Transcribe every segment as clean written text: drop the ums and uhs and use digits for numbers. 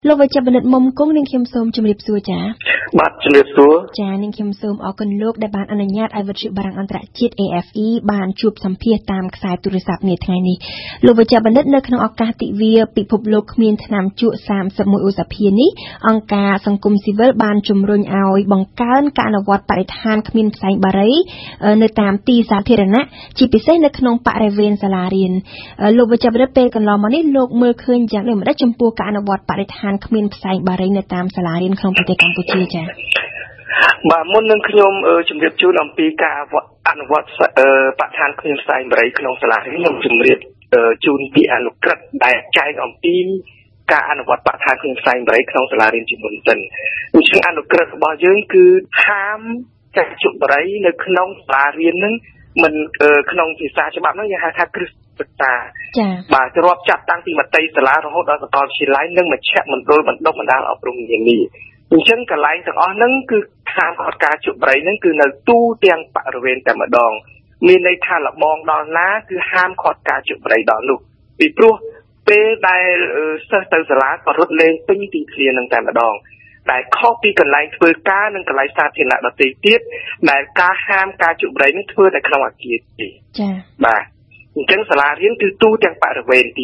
លោកវិជ្ជបណ្ឌិតមុំគង់នាងខ្ញុំសូមជម្រាបសួរចា៎បាទជម្រាបសួរចា៎នាងខ្ញុំសូមអរគុណលោកដែលបានអនុញ្ញាតឲ្យវិទ្យុបារាំងអន្តរជាតិ AFE បានជួបសម្ភាសតាមខ្សែទូរស័ព្ទនាថ្ងៃនេះលោកវិជ្ជបណ្ឌិតនៅក្នុងឱកាសទិវាពិភពលោកគ្មានថ្នាំជក់31ឧសភានេះអង្គការសង្គមស៊ីវិលបានជំរុញឲ្យបង្កើនការអនុវត្តបរិស្ថានគ្មានផ្សែងបារីនៅតាមទីសាធារណៈជាពិសេសនៅក្នុងបរិវេណសាលារៀនលោកវិជ្ជបណ្ឌិតពេលកន្លងមកនេះលោកមើលឃើញយ៉ាងដូចម្តេចចំពោះការអនុវត្តបរិស្ថានគ្មានផ្សែងបារីនៅតាមសាលារៀនក្នុងប្រទេសកម្ពុជាចា៎បាទមុននឹងខ្ញុំជម្រាបជូនអំពីការអនុវត្តបរិស្ថានគ្មានផ្សែងបារីក្នុងសាលារៀនខ្ញុំជម្រាបជូនពីអនុក្រឹត្យដែលចែងអំពីការអនុវត្តបរិស្ថានគ្មានផ្សែងបារីក្នុងសាលារៀនជាមុនសិនដូច្នេះអនុក្រឹត្យរបស់យើងគឺហាមការជក់បារីនៅក្នុងសាលារៀននឹងមិនក្នុងភាសាច្បាប់ហ្នឹងយើងហៅថាគ្រឹះសិក្សាចា៎បាទរាប់ចាប់តាំងពីមត្តេយ្យសាលារហូតដល់សាកលវិទ្យាល័យនិងមជ្ឈមណ្ឌលបណ្ដុះបណ្ដាលអប់រំនានាអញ្ចឹងកន្លែងទាំងអស់ហ្នឹងគឺហាមឃាត់ការជក់បារីហ្នឹងគឺនៅទូទាំងបរិវេណតែម្ដងមានន័យថាលបងដល់ណាគឺហាមឃាត់ការជក់បារីដល់នោះពីព្រោះពេលដែលសិស្សទៅសាលាក៏រត់លេងពេញទីធ្លានឹងតែម្ដងដែលខុសពីកន្លែងធ្វើការនិងកន្លែងសាធារណៈដទៃទៀតដែលការហាមការជក់បារីនេះធ្វើនៅក្នុងអគារទេចា៎បាទអញ្ចឹងសាលារៀនគឺទូទាំងបរិវេណទី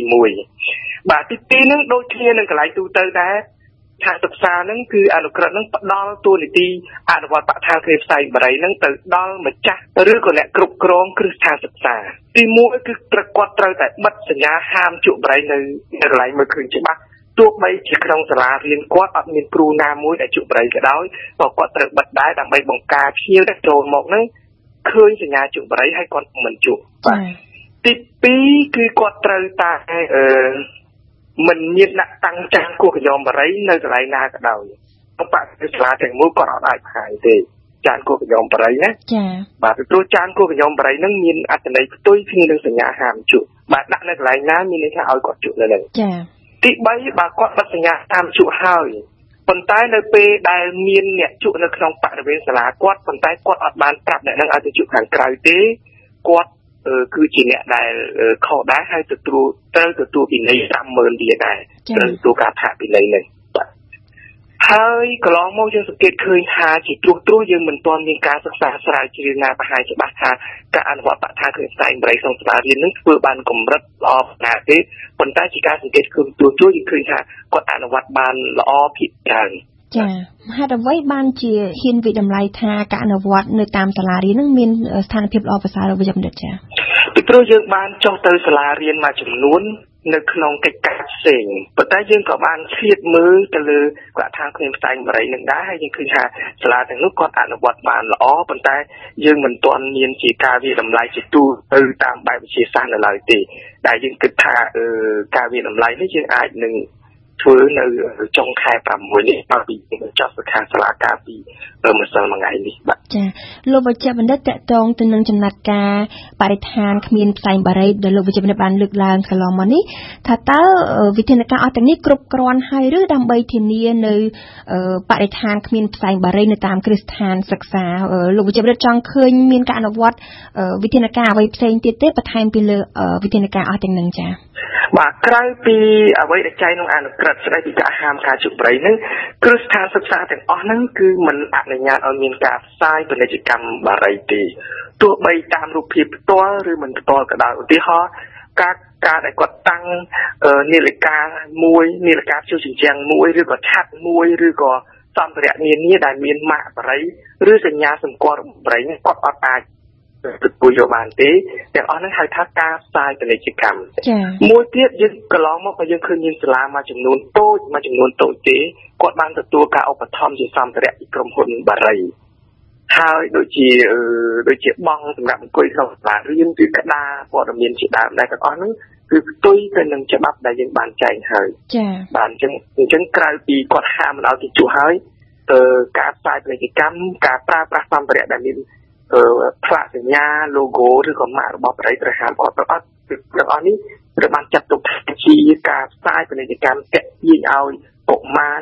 1បាទទី2ហ្នឹងដូចគ្នានឹងកន្លែងទូទៅដែរថាសិក្សាហ្នឹងគឺអនុក្រឹត្យហ្នឹងផ្ដល់តួនាទីអនុវត្តបរិស្ថានគ្មានផ្សែងបារីហ្នឹងទៅដល់ម្ចាស់ឬក៏អ្នកគ្រប់គ្រងគ្រឹះស្ថានសិក្សាទី1គឺប្រកាសត្រូវតែបិទសញ្ញាហាមជក់បារីនៅកន្លែងមើលឃើញច្បាស់ទោះបីជាក្នុងសាលារៀនគាត់អត់មានគ្រូណាមួយដែលជក់បារីក៏ដោយក៏គាត់ត្រូវបិទដែរដើម្បីបង្ការភ្ញៀវដែលចូលមកហ្នឹងឃើញសញ្ញាជក់បារីហើយគាត់មិនជក់បាទទី2គឺគាត់ត្រូវតែមិនមានដាក់តាំងចានគោះកញ្ញោមបារីនៅកន្លែងណាក៏ដោយក្នុងបរិយាសាលាទាំងមូលគាត់អត់អាចបង្ហាញទេចានគោះកញ្ញោមបារីណាចា៎បាទពីព្រោះចានគោះកញ្ញោមបារីហ្នឹងមានអត្ថន័យផ្ទុយគ្នានឹងសញ្ញាហាមជក់បាទដាក់នៅកន្លែងណាមានន័យថាឲ្យគាត់ជក់នៅហ្នឹងចា៎ទី3បើគាត់បិទសញ្ញាហាមជក់ហើយប៉ុន្តែនៅពេលដែលមានអ្នកជក់នៅក្នុងបរិវេណសាលាគាត់ប៉ុន្តែគាត់អត់បានប្រាប់អ្នកហ្នឹងឲ្យទៅជក់ខាងក្រៅទេគាត់គឺជាអ្នកដែលខុសដែរហើយត្រូវទទួលពិន័យ 50,000 រៀលដែរត្រូវទទួលការផាកពិន័យនេះបាទហើយកន្លងមកយើងសង្កេតឃើញថាជាត្រួសយើងមិនទាន់មានការសិក្សាស្រាវជ្រាវណាបង្ហាញច្បាស់ថាការអនុវត្តបរិស្ថានគ្មានផ្សែងបារីក្នុងសាលារៀននឹងធ្វើបានកម្រិតល្អណាស់ទេប៉ុន្តែជាការសង្កេតឃើញត្រួសយើងឃើញថាគាត់អនុវត្តបានល្អភាគច្រើនចា៎ហេតុអ្វីបានជាហ៊ានវិតម្លៃថាការអនុវត្តនៅតាមសាលារៀននឹងមានស្ថានភាពល្អប្រសើរវិជ្ជបណ្ឌិតចា៎ពីព្រោះយើងបានចុះទៅសាលារៀនមួយចំនួននៅក្នុងកិច្ចការផ្សេងប៉ុន្តែយើងក៏បានឆ្លៀតមើលទៅលើគាត់ថាគ្មានផ្សែងបារីនឹងដែរហើយយើងឃើញថាសាលាទាំងនោះគាត់អនុវត្តបានល្អប៉ុន្តែយើងមិនទាន់មានជាការវិតម្លៃជាទូទៅតាមបែបវិទ្យាសាស្ត្រនៅឡើយទេដែលយើងគិតថាការវិតម្លៃនេះយើងអាចនឹងធ្វើនៅចុងខែ6នេះមកពីចុះសិក្ខាសាលាការពីម្សិលមិញនេះបាទចា៎លោកវិជ្ជបណ្ឌិតតកតងទៅនឹងចំណាត់ការបរិស្ថានគ្មានផ្សែងបារីដែលលោកវិជ្ជបណ្ឌិតបានលើកឡើងកន្លងមកនេះថាតើវិធានការអស់ទាំងនេះគ្រប់គ្រាន់ហើយឬដើម្បីធានានៅបរិស្ថានគ្មានផ្សែងបារីនៅតាមគ្រឹះស្ថានសិក្សាលោកវិជ្ជបណ្ឌិតចង់ឃើញមានការអនុវត្តវិធានការអ្វីផ្សេងទៀតទេបន្ថែមពីលើវិធានការអស់ទាំងនឹងចា៎បាទក្រៅពីអ្វីដែលចែងក្នុងអនុក្រឹត្យស្ដីពីការហាមការជក់បារីហ្នឹងគ្រឹះស្ថានសិក្សាទាំងអស់ហ្នឹងគឺមិនអនុញ្ញាតឲ្យមានការផ្សាយពាណិជ្ជកម្មបារីទេទោះបីតាមរូបភាពផ្ទាល់ឬមិនផ្ទាល់ក៏ដោយឧទាហរណ៍ការដែលគាត់តាំងនាឡិកាមួយនាឡិកាព្យួរជញ្ជាំងមួយឬក៏ឆ័ត្រមួយឬក៏សម្ភារៈនានាដែលមានម៉ាកបារីឬសញ្ញាសម្គាល់របស់បារីហ្នឹងគាត់អត់អាចទទួលយកបានទេទាំងអស់ហ្នឹងហៅថាការផ្សាយពាណិជ្ជកម្មមួយទៀតយើងកន្លងមកក៏យើងឃើញមានសាលាមួយចំនួនតូចទេគាត់បានទទួលការឧបត្ថម្ភជាសម្ភារៈពីក្រុមហ៊ុនបារីហើយដូចជាបងសម្រាប់អង្គុយក្នុងសាលារៀនគឺក្តារព័ត៌មានជាដើមដែលទាំងអស់ហ្នឹងគឺផ្ទុយទៅនឹងច្បាប់ដែលយើងបានចែងហើយចា៎បាទអញ្ចឹងក្រៅពីគាត់ហាមមិនឲ្យគេជួសហើយការផ្សាយពាណិជ្ជកម្មការប្រើប្រាស់សម្ភារៈដែលមានផ្លាកសញ្ញា logo ឬក៏ម៉ាករបស់បារីត្រូវហាមអត់ទាំងអស់នេះត្រូវបានចាត់ទុកជាការផ្សាយពាណិជ្ជកម្មទាក់ទាញឲ្យកុមារហ្នឹង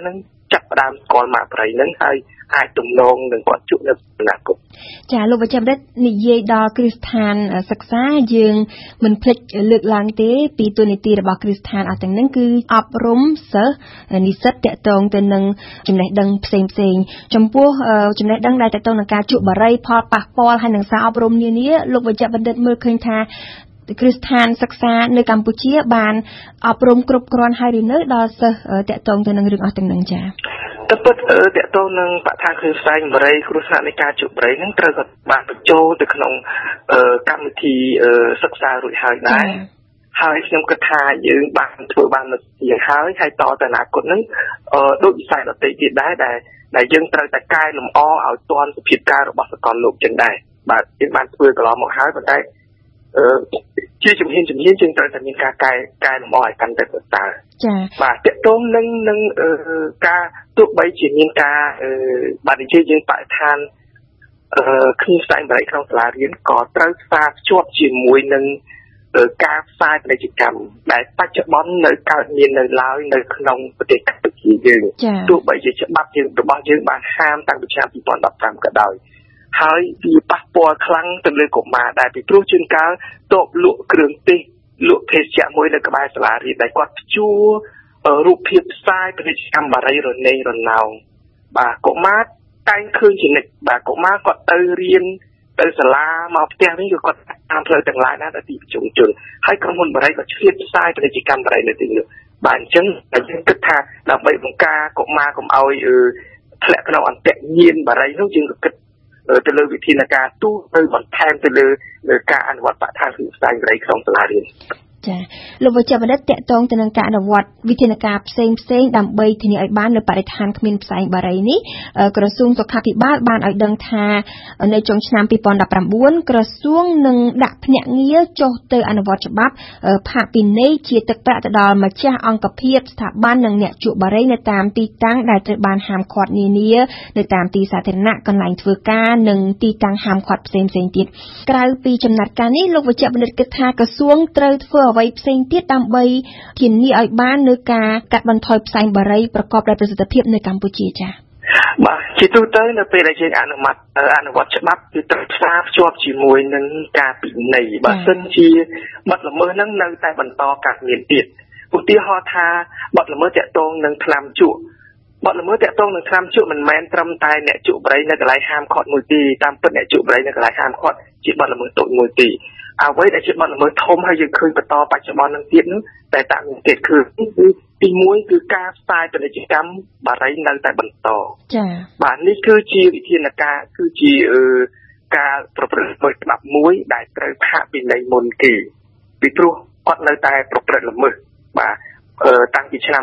ចាប់ផ្ដើមស្គាល់ម៉ាកប្រៃហ្នឹងហើយអាចទំនងនឹងគាត់ជួបនៅអនាគតចាលោកវិជ្ជបណ្ឌិតនិយាយដល់គ្រឹះស្ថានសិក្សាយើងមិនភ្លេចលើកឡើងទេពីទូនីតិរបស់គ្រឹះស្ថានអស់ទាំងហ្នឹងគឺអប់រំសិស្សនិស្សិតតាក់ទងទៅនឹងចំណេះដឹងផ្សេងចំពោះចំណេះដឹងដែលតាក់ទងនឹងការជក់បារីផលប៉ះពាល់ហើយនឹងសារអប់រំនានាលោកវិជ្ជបណ្ឌិតមើលឃើញថាគ្រឹះស្ថានសិក្សានៅកម្ពុជាបានអប់រំគ្រប់គ្រាន់ហើយឬនៅដល់សិស្សតាក់ទងទៅនឹងរឿងអស់ទាំងហ្នឹងចាតែពិតតាក់ទងនឹងបឋានគ្រឿងផ្សេងបរិយគ្រោះថ្នាក់នៃការជក់បរិយហ្នឹងត្រូវក៏បានបញ្ចូលទៅក្នុងកម្មវិធីសិក្សារួចហើយដែរហើយខ្ញុំគិតថាយើងបានធ្វើបានមកជាហើយតទៅអនាគតហ្នឹងដូចវិស័យដទៃទៀតដែរដែលយើងត្រូវតែកែលម្អឲ្យទាន់សភាពការរបស់សកលលោកចឹងដែរបាទយើងបានធ្វើកន្លងមកហើយប៉ុន្តែជាជំហានជាងត្រូវតែមានការកែលម្អឲ្យកាន់តែប្រសើរចា៎បាទតកតងនឹងការទោះបីជាមានការបាទនិយាយយើងបរិស្ថានគ្មានផ្សែងបរិយក្នុងសាលារៀនក៏ត្រូវផ្សារភ្ជាប់ជាមួយនឹងការផ្សាយពាណិជ្ជកម្មដែលបច្ចុប្បន្ននៅកើតមាននៅឡើយនៅក្នុងប្រទេសកម្ពុជាយើងទោះបីជាច្បាប់យើងរបស់យើងបានហាមតាំងពីឆ្នាំ2015ក៏ដោយហើយវាប៉ះពាល់ខ្លាំងទៅលើកុមារដែរពីព្រោះជួនកាលតបលក់គ្រឿងទេសលក់ភេសជ្ជៈមួយនៅក្បែរសាលារៀនដែលគាត់ព្យួររូបភាពផ្សាយពាណិជ្ជកម្មបារីរនេរណោងបាទកុមារតែងឃើញជានិច្ចបាទកុមារគាត់ទៅរៀនទៅសាលាមកផ្ទះវិញគឺគាត់តាមផ្លូវទាំងឡាយណាទៅទីប្រជុំជនហើយក្រុមហ៊ុនបារីក៏ឆ្លៀតផ្សាយពាណិជ្ជកម្មបារីនៅទីនោះបាទអញ្ចឹងយើងគិតថាដើម្បីបង្ការកុមារកុំឲ្យធ្លាក់ក្នុងអន្តរញាណបារីនោះយើងក៏គិតទៅលើវិធានការទូទៅបន្ថែមទៅលើការអនុវត្តបឋានគ្រឿងផ្សេងប្រៃក្នុងសាលារៀនចាលោកវិជ្ជបណ្ឌិតតាក់ទងទៅនឹងការអនុវត្តវិធានការផ្សេងដើម្បីធានាឲ្យបាននៅបរិស្ថានគ្មានផ្សែងបារីនេះក្រសួងសុខាភិបាលបានឲ្យដឹងថានៅចុងឆ្នាំ2019ក្រសួងនឹងដាក់ភ្នាក់ងារចុះទៅអនុវត្តច្បាប់ផាកពិន័យជាទឹកប្រាក់ទៅដល់ម្ចាស់អង្គភាពស្ថាប័ននិងអ្នកជក់បារីនៅតាមទីតាំងដែលត្រូវបានហាមឃាត់នានានៅតាមទីសាធារណៈកន្លែងធ្វើការនិងទីតាំងហាមឃាត់ផ្សេងទៀតក្រៅពីចំណាត់ការនេះលោកវិជ្ជបណ្ឌិតគិតថាក្រសួងត្រូវធ្វើអ្វីផ្សេងទៀតដើម្បីធានាឲ្យបាននៅការកាត់បន្ថយផ្សែងបារីប្រកបដោយប្រសិទ្ធភាពនៅកម្ពុជាចា៎បាទជាទូទៅនៅពេលដែលយើងអនុវត្តច្បាប់គឺត្រូវផ្សារភ្ជាប់ជាមួយនឹងការពិន័យបើសិនជាបទល្មើសហ្នឹងនៅតែបន្តកើតមានទៀតឧទាហរណ៍ថាបទល្មើសតាក់ទងនឹងថ្នាំជក់បទល្មើសតាក់ទងនឹងថ្នាំជក់មិនមែនត្រឹមតែអ្នកជក់បារីនៅកន្លែងហាមឃាត់មួយទេតាមពិតអ្នកជក់បារីនៅកន្លែងហាមឃាត់ជាបទល្មើសតូចមួយទេអ្វីដែលជាបទល្មើសធំហើយយើងឃើញបន្តបច្ចុប្បន្ននឹងទៀតនោះតែតាមទៀតគឺទី1គឺការផ្សាយពាណិជ្ជកម្មបារីនៅតែបន្តចា៎បាទនេះគឺជាវិធានការគឺជាការប្រព្រឹត្តដោយច្បាប់មួយដែលត្រូវផាកពិន័យមុនគេពីព្រោះគាត់នៅតែប្រព្រឹត្តល្មើសបាទតាំងពីឆ្នាំ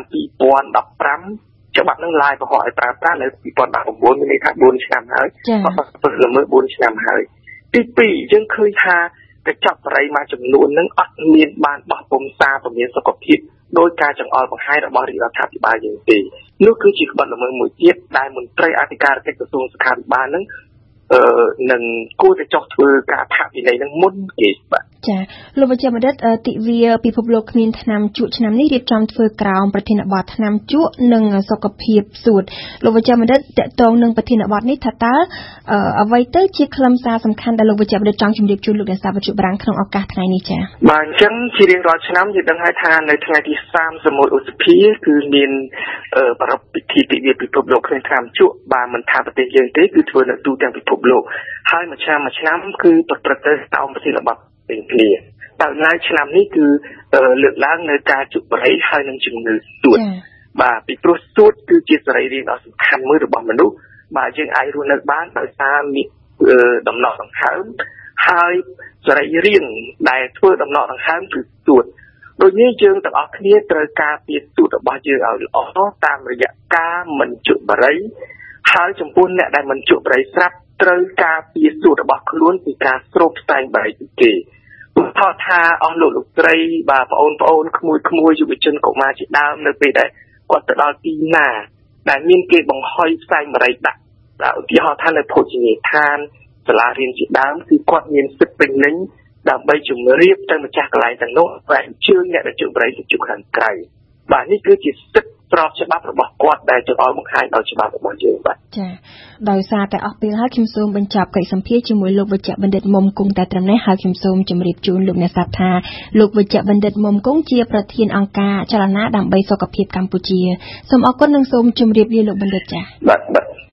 2015ច្បាប់នឹងឡាយបង្កឲ្យប្រើប្រាស់នៅ2019មានន័យថា4ឆ្នាំហើយគាត់ប្រព្រឹត្តល្មើស4ឆ្នាំហើយទី2យើងឃើញថាកញ្ចប់បារីមួយចំនួននឹងអត់មានបានបោះពុម្ពសារពមៀនសុខភាពដោយការចង្អុលបង្ហាញរបស់រាជរដ្ឋាភិបាលយើងទេនោះគឺជាក្បត់ល្មើសមួយទៀតដែលមន្ត្រីអធិការកិច្ចក្រសួងសុខាភិបាលនឹងនឹងគួរតែចុះធ្វើការផាកពិន័យនឹងមុនគេបាទចាលោកវិជ្ជបណ្ឌិតទិវាពិភពលោកគ្មានថ្នាំជក់ឆ្នាំនេះរៀបចំធ្វើក្រោមប្រធានបទថ្នាំជក់និងសុខភាពសួតលោកវិជ្ជបណ្ឌិតតកតងនឹងប្រធានបទនេះថាតើអ្វីទៅជាខ្លឹមសារសំខាន់ដែលលោកវិជ្ជបណ្ឌិតចង់ជម្រាបជូនលោកអ្នកសាស្ត្រវិទ្យុបារាំងក្នុងឱកាសថ្ងៃនេះចាបាទអញ្ចឹងជារៀងរាល់ឆ្នាំយើងដឹងហើយថានៅថ្ងៃទី31ឧសភាគឺមានប្រារព្ធពិធីទិវាពិភពលោកគ្មានថ្នាំជក់បាទមិនថាប្រទេសយើងទេគឺធ្វើនៅទូទាំងពិភពលោកហើយមួយឆ្នាំគឺប្រព្រឹត្តទៅតាមប្រធានបទទាំងគ្នាតែនៅឆ្នាំនេះគឺលើកឡើងនៅការជក់បារីហើយនឹងជំងឺសួតបាទពីព្រោះសួតគឺជាសរីរាង្គដ៏សំខាន់មួយរបស់មនុស្សបាទយើងអាចរស់នៅបានដោយសារមានដំណក់ដង្ហើមហើយសរីរាង្គដែលធ្វើដំណក់ដង្ហើមគឺសួតដូចនេះយើងទាំងអស់គ្នាត្រូវការពារសួតរបស់យើងឲ្យល្អតាមរយៈការមិនជក់បារីហើយចំពោះអ្នកដែលមិនជក់បារីស្រាប់ត្រូវការពារសួតរបស់ខ្លួនពីការស្រូបផ្សែងបារីពីគេឧទាហរណ៍ថាអស់លោកស្រីបាទបងប្អូនក្មួយយុវជនកុមារជាដើមនៅពេលដែលគាត់ទៅដល់ទីណាដែលមានគេបង្ហុយផ្សែងបារីដាក់ឧទាហរណ៍ថានៅភោជនីយដ្ឋានសាលារៀនជាដើមគឺគាត់មានសិទ្ធិពេញលេញដើម្បីជំរាបទៅម្ចាស់កន្លែងទាំងនោះvà អញ្ជើញអ្នកដែលជក់បារីទៅជក់ខាងក្រៅបាទនេះគឺជាសិទ្ធិស្របច្បាប់របស់គាត់ដែលចង្អុលបង្ហាញដោយច្បាប់របស់យើងបាទចាដោយសារតែអស់ពេលហើយខ្ញុំសូមបញ្ចប់កិច្ចសម្ភាសន៍ជាមួយលោកវេជ្ជបណ្ឌិតមុំគង់តែត្រឹមនេះហើយខ្ញុំសូមជម្រាបជូនលោកអ្នកស្ដាប់ថាលោកវេជ្ជបណ្ឌិតមុំគង់ជាប្រធានអង្គការចលនាដើម្បីសុខភាពកម្ពុជាសូមអរគុណនិងសូមជម្រាបលាលោកបណ្ឌិតចាបាទ